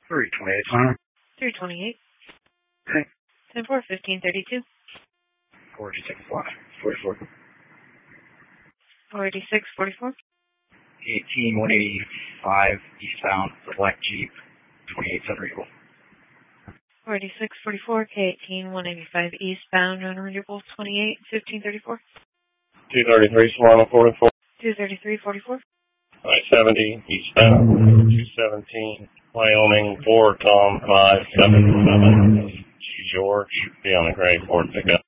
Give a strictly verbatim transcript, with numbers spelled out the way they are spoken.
three twenty-eight, Connor. three twenty-eight. Okay. ten four, fifteen thirty-two. four eighty-six, forty-four. four eighty-six, forty-four. eighteen, one eighty-five, eastbound, the black Jeep, twenty-eight, Center Eagle. four eighty-six, forty-four, K eighteen, one eighty-five, eastbound, Honorable twenty-eight, fifteen thirty-four. two thirty-three, Solano, forty-four. two thirty-three, forty-four. I seventy, eastbound, two seventeen, Wyoming, four, Tom, five seven seven. George, be on the grade, Ford pickup.